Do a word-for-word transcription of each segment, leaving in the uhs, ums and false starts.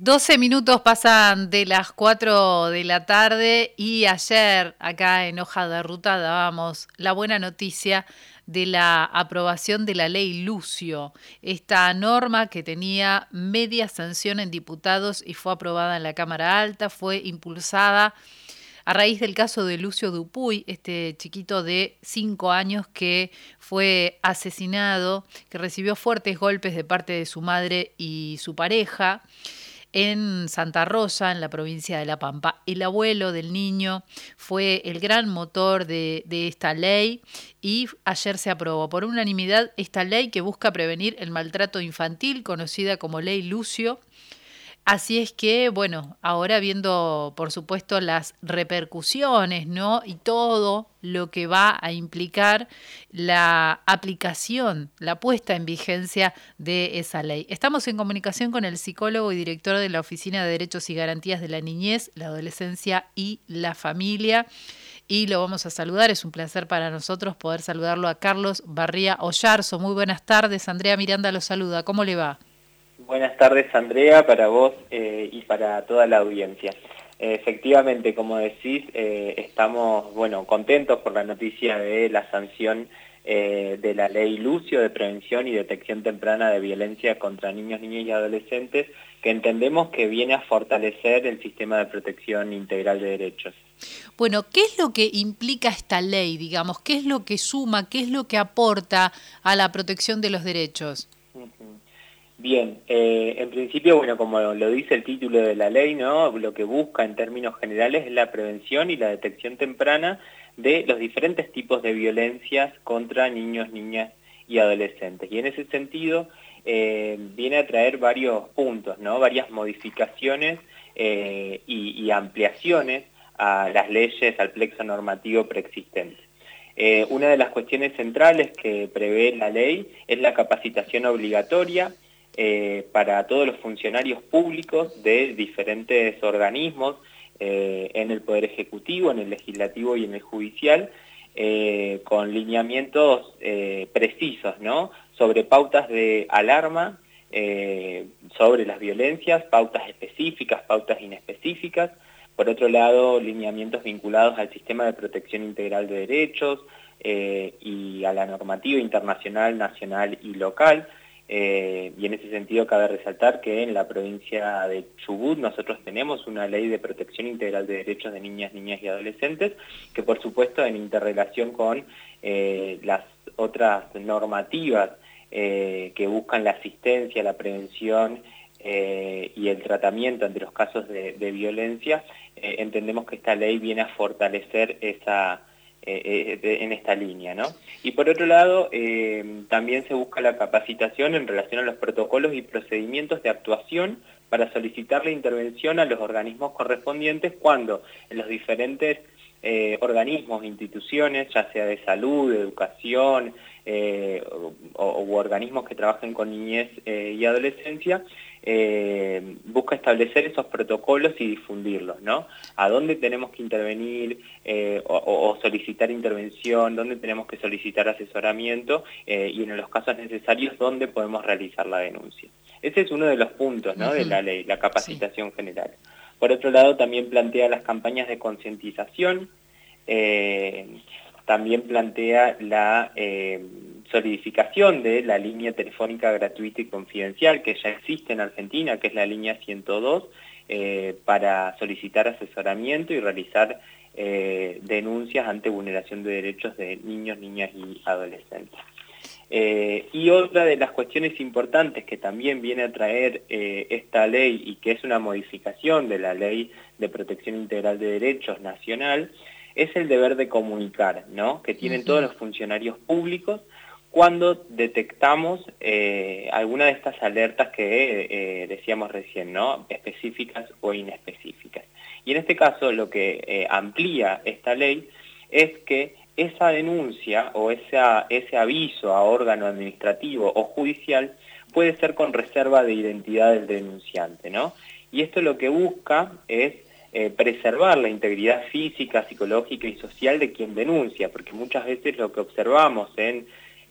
doce minutos pasan de las cuatro de la tarde y ayer acá en Hoja de Ruta dábamos la buena noticia de la aprobación de la ley Lucio, esta norma que tenía media sanción en diputados y fue aprobada en la Cámara Alta, fue impulsada a raíz del caso de Lucio Dupuy, este chiquito de cinco años que fue asesinado, que recibió fuertes golpes de parte de su madre y su pareja en Santa Rosa, en la provincia de La Pampa. El abuelo del niño fue el gran motor de, de esta ley y ayer se aprobó por unanimidad esta ley que busca prevenir el maltrato infantil, conocida como Ley Lucio. Así es que, bueno, ahora viendo, por supuesto, las repercusiones, ¿no? Y todo lo que va a implicar la aplicación, la puesta en vigencia de esa ley. Estamos en comunicación con el psicólogo y director de la Oficina de Derechos y Garantías de la Niñez, la Adolescencia y la Familia. Y lo vamos a saludar, es un placer para nosotros poder saludarlo a Carlos Barría Ollarzo. Muy buenas tardes, Andrea Miranda lo saluda. ¿Cómo le va? Buenas tardes, Andrea, para vos eh, y para toda la audiencia. Eh, efectivamente, como decís, eh, estamos bueno, contentos por la noticia de la sanción eh, de la Ley Lucio de Prevención y Detección Temprana de Violencia contra Niños, Niñas y Adolescentes, que entendemos que viene a fortalecer el sistema de protección integral de derechos. Bueno, ¿qué es lo que implica esta ley, digamos? ¿Qué es lo que suma, qué es lo que aporta a la protección de los derechos? Uh-huh. Bien, eh, en principio, bueno, como lo dice el título de la ley, ¿no? Lo que busca en términos generales es la prevención y la detección temprana de los diferentes tipos de violencias contra niños, niñas y adolescentes. Y en ese sentido eh, viene a traer varios puntos, ¿no? Varias modificaciones eh, y, y ampliaciones a las leyes, al plexo normativo preexistente. Eh, una de las cuestiones centrales que prevé la ley es la capacitación obligatoria Eh, para todos los funcionarios públicos de diferentes organismos eh, en el Poder Ejecutivo, en el Legislativo y en el Judicial, eh, con lineamientos eh, precisos, ¿no? Sobre pautas de alarma, eh, sobre las violencias, pautas específicas, pautas inespecíficas. Por otro lado, lineamientos vinculados al sistema de protección integral de derechos eh, y a la normativa internacional, nacional y local. Eh, y en ese sentido cabe resaltar que en la provincia de Chubut nosotros tenemos una ley de protección integral de derechos de niñas, niñas y adolescentes, que por supuesto en interrelación con eh, las otras normativas eh, que buscan la asistencia, la prevención eh, y el tratamiento ante los casos de, de violencia, eh, entendemos que esta ley viene a fortalecer esa Eh, de, en esta línea, ¿no? Y por otro lado, eh, también se busca la capacitación en relación a los protocolos y procedimientos de actuación para solicitar la intervención a los organismos correspondientes cuando en los diferentes eh, organismos, instituciones, ya sea de salud, de educación, eh, o, o organismos que trabajen con niñez eh, y adolescencia, eh, busca establecer esos protocolos y difundirlos, ¿no? A dónde tenemos que intervenir eh, o, o solicitar intervención, dónde tenemos que solicitar asesoramiento eh, y en los casos necesarios dónde podemos realizar la denuncia. Ese es uno de los puntos, ¿no? Uh-huh. De la ley, la capacitación sí. general. Por otro lado, también plantea las campañas de concientización, eh, también plantea la eh, solidificación de la línea telefónica gratuita y confidencial que ya existe en Argentina, que es la línea ciento dos, eh, para solicitar asesoramiento y realizar eh, denuncias ante vulneración de derechos de niños, niñas y adolescentes. Eh, y otra de las cuestiones importantes que también viene a traer eh, esta ley y que es una modificación de la Ley de Protección Integral de Derechos Nacional es el deber de comunicar, ¿no? Que tienen uh-huh. todos los funcionarios públicos cuando detectamos eh, alguna de estas alertas que eh, decíamos recién, ¿no? Específicas o inespecíficas. Y en este caso lo que eh, amplía esta ley es que esa denuncia o esa, ese aviso a órgano administrativo o judicial puede ser con reserva de identidad del denunciante, ¿no? Y esto lo que busca es eh, preservar la integridad física, psicológica y social de quien denuncia, porque muchas veces lo que observamos en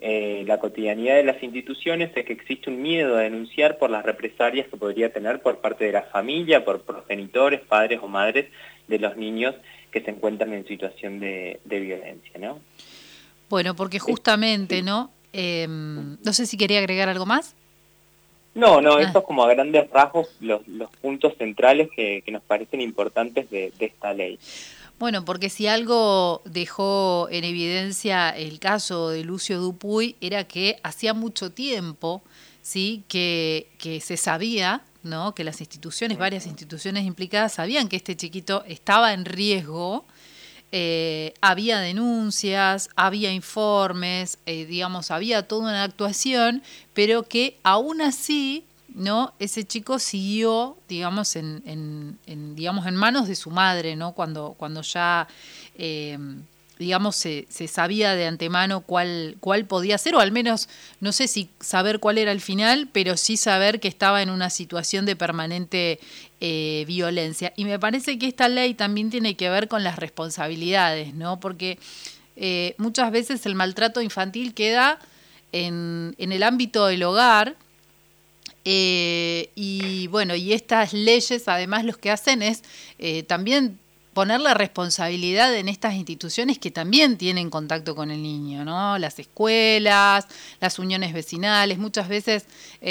eh, la cotidianidad de las instituciones es que existe un miedo a denunciar por las represalias que podría tener por parte de la familia, por progenitores, padres o madres de los niños que se encuentran en situación de, de violencia, ¿no? Bueno, porque justamente, ¿no? Eh, no sé si quería agregar algo más. No, no, Ah. eso es como a grandes rasgos los, los puntos centrales que, que nos parecen importantes de, de esta ley. Bueno, porque si algo dejó en evidencia el caso de Lucio Dupuy era que hacía mucho tiempo, sí, que, que se sabía, ¿no? Que las instituciones, varias instituciones implicadas sabían que este chiquito estaba en riesgo. Eh, había denuncias, había informes, eh, digamos, había toda una actuación, pero que aún así, ¿no? Ese chico siguió, digamos, en, en, en digamos, en manos de su madre, ¿no? Cuando, cuando ya, eh, digamos, se, se sabía de antemano cuál, cuál podía ser, o al menos, no sé si saber cuál era el final, pero sí saber que estaba en una situación de permanente eh, violencia. Y me parece que esta ley también tiene que ver con las responsabilidades, ¿no? Porque eh, muchas veces el maltrato infantil queda en, en el ámbito del hogar. Eh, y bueno, y estas leyes además los que hacen es eh, también poner la responsabilidad en estas instituciones que también tienen contacto con el niño, ¿no? Las escuelas, las uniones vecinales, muchas veces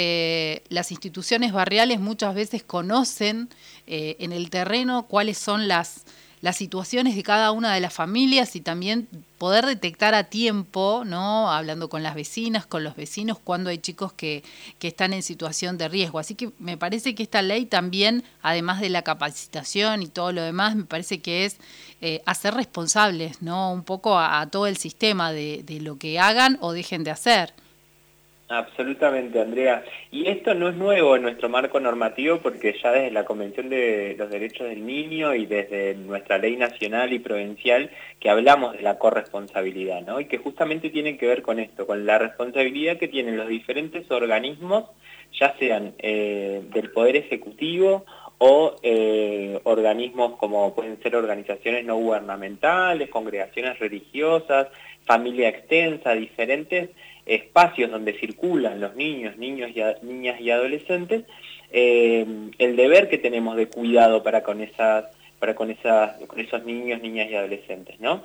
eh, las instituciones barriales muchas veces conocen eh, en el terreno cuáles son las, las situaciones de cada una de las familias y también poder detectar a tiempo, ¿no? Hablando con las vecinas, con los vecinos, cuando hay chicos que, que están en situación de riesgo. Así que me parece que esta ley también, además de la capacitación y todo lo demás, me parece que es eh, hacer responsables, ¿no? Un poco a, a todo el sistema de, de lo que hagan o dejen de hacer. Absolutamente, Andrea. Y esto no es nuevo en nuestro marco normativo porque ya desde la Convención de los Derechos del Niño y desde nuestra ley nacional y provincial que hablamos de la corresponsabilidad, ¿no? Y que justamente tiene que ver con esto, con la responsabilidad que tienen los diferentes organismos, ya sean eh, del Poder Ejecutivo o eh, organismos como pueden ser organizaciones no gubernamentales, congregaciones religiosas, familia extensa, diferentes espacios donde circulan los niños, niños y a, niñas y adolescentes, eh, el deber que tenemos de cuidado para con esas, para con esas, con esos niños, niñas y adolescentes, ¿no?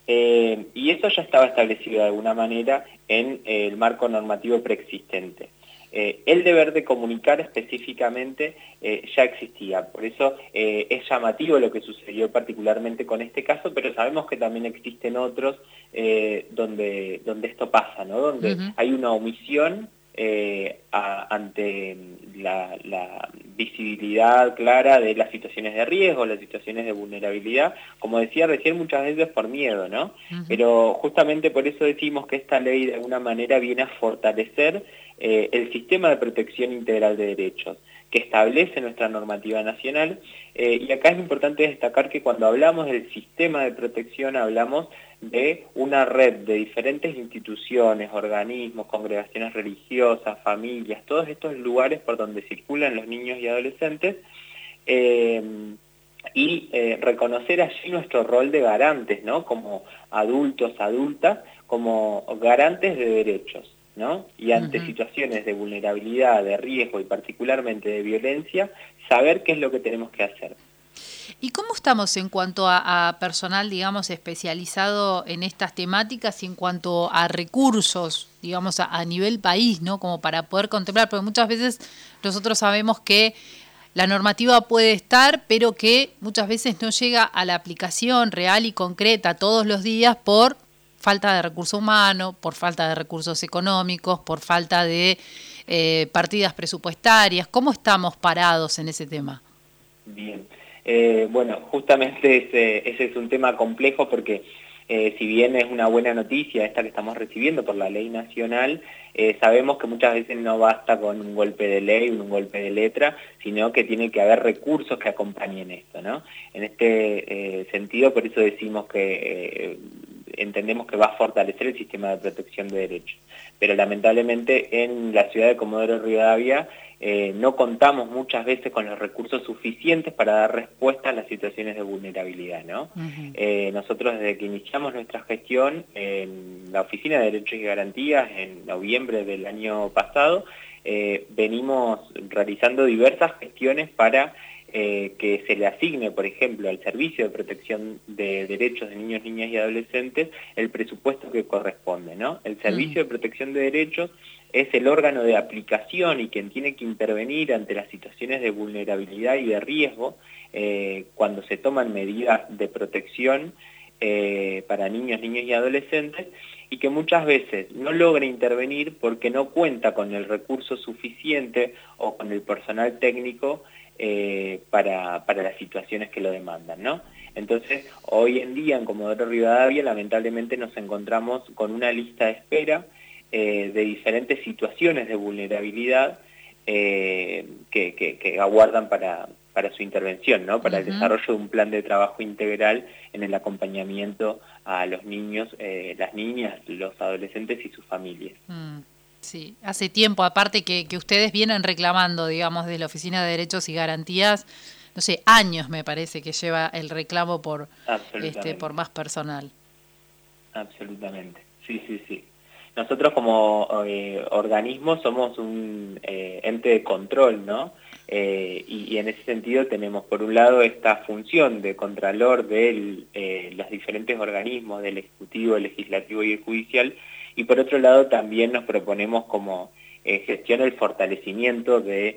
Eh, y eso ya estaba establecido de alguna manera en eh, el marco normativo preexistente. Eh, el deber de comunicar específicamente eh, ya existía, por eso eh, es llamativo lo que sucedió particularmente con este caso, pero sabemos que también existen otros eh, donde, donde esto pasa, ¿no? Donde uh-huh. hay una omisión eh, a, ante la, la visibilidad clara de las situaciones de riesgo, las situaciones de vulnerabilidad, como decía recién, muchas veces por miedo, ¿no? Uh-huh. Pero justamente por eso decimos que esta ley de alguna manera viene a fortalecer Eh, el sistema de protección integral de derechos que establece nuestra normativa nacional, eh, y acá es importante destacar que cuando hablamos del sistema de protección hablamos de una red de diferentes instituciones, organismos, congregaciones religiosas, familias, todos estos lugares por donde circulan los niños y adolescentes, eh, y eh, reconocer allí nuestro rol de garantes, ¿no? Como adultos, adultas, como garantes de derechos, ¿no? Y ante uh-huh. situaciones de vulnerabilidad, de riesgo y particularmente de violencia, saber qué es lo que tenemos que hacer. ¿Y cómo estamos en cuanto a, a personal, digamos, especializado en estas temáticas y en cuanto a recursos, digamos, a, a nivel país, ¿no? Como para poder contemplar, porque muchas veces nosotros sabemos que la normativa puede estar, pero que muchas veces no llega a la aplicación real y concreta todos los días por falta de recurso humano, por falta de recursos económicos, por falta de eh, partidas presupuestarias. ¿Cómo estamos parados en ese tema? Bien, eh, bueno, justamente ese, ese es un tema complejo porque eh, si bien es una buena noticia esta que estamos recibiendo por la ley nacional, eh, sabemos que muchas veces no basta con un golpe de ley, un golpe de letra, sino que tiene que haber recursos que acompañen esto, ¿no? En este eh, sentido, por eso decimos que eh, entendemos que va a fortalecer el sistema de protección de derechos. Pero lamentablemente en la ciudad de Comodoro Rivadavia eh, no contamos muchas veces con los recursos suficientes para dar respuesta a las situaciones de vulnerabilidad, ¿no? Uh-huh. eh, nosotros desde que iniciamos nuestra gestión en la Oficina de Derechos y Garantías en noviembre del año pasado, eh, venimos realizando diversas gestiones para Eh, que se le asigne, por ejemplo, al Servicio de Protección de Derechos de Niños, Niñas y Adolescentes el presupuesto que corresponde, ¿no? El Servicio mm. de Protección de Derechos es el órgano de aplicación y quien tiene que intervenir ante las situaciones de vulnerabilidad y de riesgo eh, cuando se toman medidas de protección eh, para niños, niñas y adolescentes, y que muchas veces no logra intervenir porque no cuenta con el recurso suficiente o con el personal técnico Eh, para, para las situaciones que lo demandan, ¿no? Entonces, hoy en día en Comodoro Rivadavia lamentablemente nos encontramos con una lista de espera eh, de diferentes situaciones de vulnerabilidad eh, que, que, que aguardan para, para su intervención, ¿no? Para uh-huh. el desarrollo de un plan de trabajo integral en el acompañamiento a los niños, eh, las niñas, los adolescentes y sus familias. Mm. Sí, hace tiempo, aparte que, que ustedes vienen reclamando, digamos, de la Oficina de Derechos y Garantías, no sé, años me parece que lleva el reclamo por este por más personal. Absolutamente, sí, sí, sí. Nosotros como eh, organismo somos un eh, ente de control, ¿no? Eh, y, y en ese sentido tenemos por un lado esta función de contralor de eh, los diferentes organismos, del Ejecutivo, el Legislativo y el Judicial, y por otro lado también nos proponemos como eh, gestión el fortalecimiento de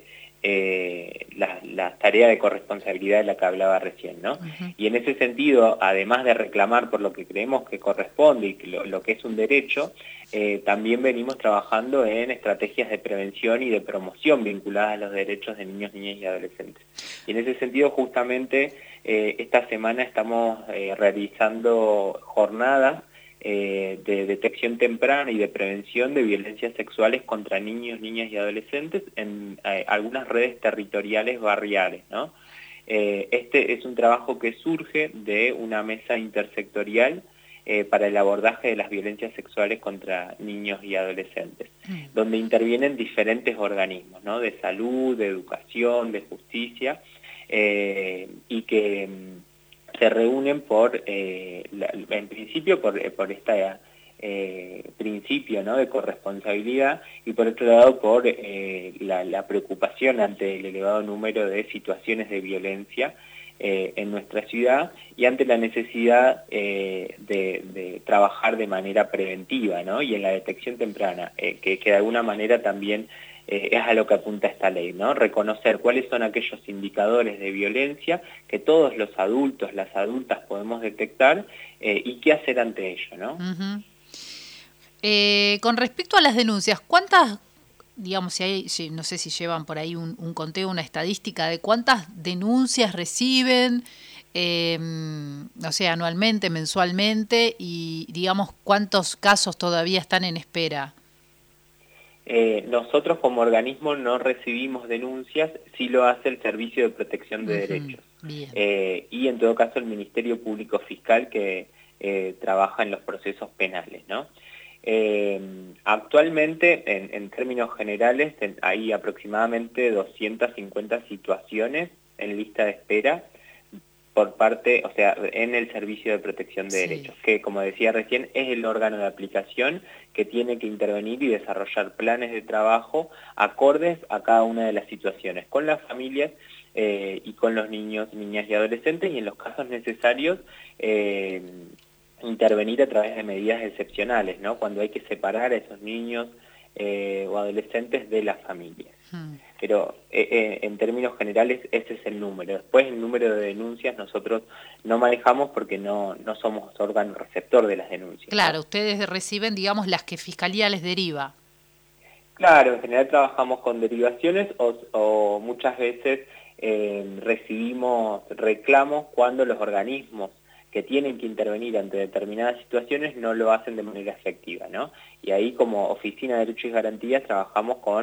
eh, la, la tarea de corresponsabilidad de la que hablaba recién, ¿no? Uh-huh. Y en ese sentido, además de reclamar por lo que creemos que corresponde y que lo, lo que es un derecho, eh, también venimos trabajando en estrategias de prevención y de promoción vinculadas a los derechos de niños, niñas y adolescentes. Y en ese sentido, justamente, eh, esta semana estamos eh, realizando jornadas Eh, de detección temprana y de prevención de violencias sexuales contra niños, niñas y adolescentes en eh, algunas redes territoriales barriales, ¿no? Eh, este es un trabajo que surge de una mesa intersectorial eh, para el abordaje de las violencias sexuales contra niños y adolescentes, mm. donde intervienen diferentes organismos, ¿no? De salud, de educación, de justicia, eh, y que se reúnen por, eh, la, en principio, por, por este eh, principio, ¿no? de corresponsabilidad, y por otro lado por eh, la, la preocupación ante el elevado número de situaciones de violencia eh, en nuestra ciudad y ante la necesidad eh, de, de trabajar de manera preventiva, ¿no? Y en la detección temprana, eh, que, que de alguna manera también Eh, es a lo que apunta esta ley, ¿no? Reconocer cuáles son aquellos indicadores de violencia que todos los adultos, las adultas podemos detectar eh, y qué hacer ante ello, ¿no? Uh-huh. Eh, con respecto a las denuncias, ¿cuántas, digamos, si hay, si, no sé si llevan por ahí un, un conteo, una estadística de cuántas denuncias reciben, eh, no sé, anualmente, mensualmente, y digamos, cuántos casos todavía están en espera? Eh, nosotros como organismo no recibimos denuncias, sí lo hace el Servicio de Protección de uh-huh. Derechos. Eh, y en todo caso el Ministerio Público Fiscal que eh, trabaja en los procesos penales, ¿no? Eh, actualmente, en, en términos generales, en, hay aproximadamente doscientas cincuenta situaciones en lista de espera por parte, o sea, en el Servicio de Protección de sí. Derechos, que como decía recién, es el órgano de aplicación que tiene que intervenir y desarrollar planes de trabajo acordes a cada una de las situaciones, con las familias eh, y con los niños, niñas y adolescentes, y en los casos necesarios eh, intervenir a través de medidas excepcionales, ¿no? Cuando hay que separar a esos niños eh, o adolescentes de las familias. Hmm. Pero eh, eh, en términos generales ese es el número. Después el número de denuncias nosotros no manejamos porque no, no somos órgano receptor de las denuncias. Claro, ¿no? Ustedes reciben, digamos, las que Fiscalía les deriva. Claro, en general trabajamos con derivaciones o, o muchas veces eh, recibimos reclamos cuando los organismos que tienen que intervenir ante determinadas situaciones no lo hacen de manera efectiva, ¿no? Y ahí como Oficina de Derechos y Garantías trabajamos con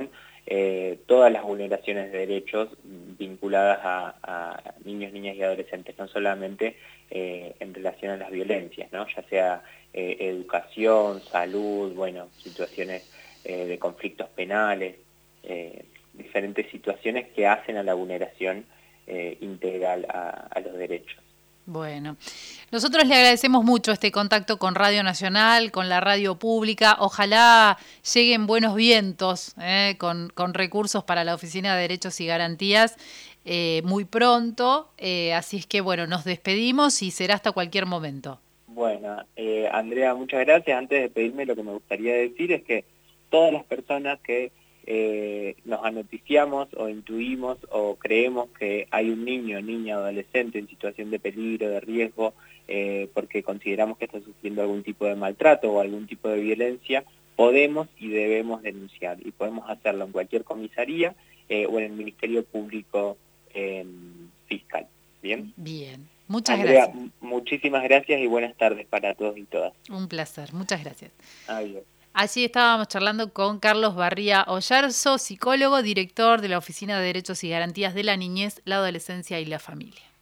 eh, todas las vulneraciones de derechos vinculadas a, a niños, niñas y adolescentes, no solamente eh, en relación a las violencias, ¿no? Ya sea eh, educación, salud, bueno, situaciones eh, de conflictos penales, eh, diferentes situaciones que hacen a la vulneración eh, integral a, a los derechos. Bueno, nosotros le agradecemos mucho este contacto con Radio Nacional, con la radio pública. Ojalá lleguen buenos vientos eh, con, con recursos para la Oficina de Derechos y Garantías eh, muy pronto. Eh, así es que, bueno, nos despedimos y será hasta cualquier momento. Bueno, eh, Andrea, muchas gracias. Antes de pedirme, lo que me gustaría decir es que todas las personas que eh, nos anoticiamos o intuimos o creemos que hay un niño, niña, adolescente en situación de peligro, de riesgo, eh, porque consideramos que está sufriendo algún tipo de maltrato o algún tipo de violencia, podemos y debemos denunciar. Y podemos hacerlo en cualquier comisaría eh, o en el Ministerio Público eh, Fiscal. ¿Bien? Bien. Muchas Andrea, gracias. Muchísimas gracias y buenas tardes para todos y todas. Un placer. Muchas gracias. Adiós. Allí estábamos charlando con Carlos Barría Ollarzo, psicólogo, director de la Oficina de Derechos y Garantías de la Niñez, la Adolescencia y la Familia.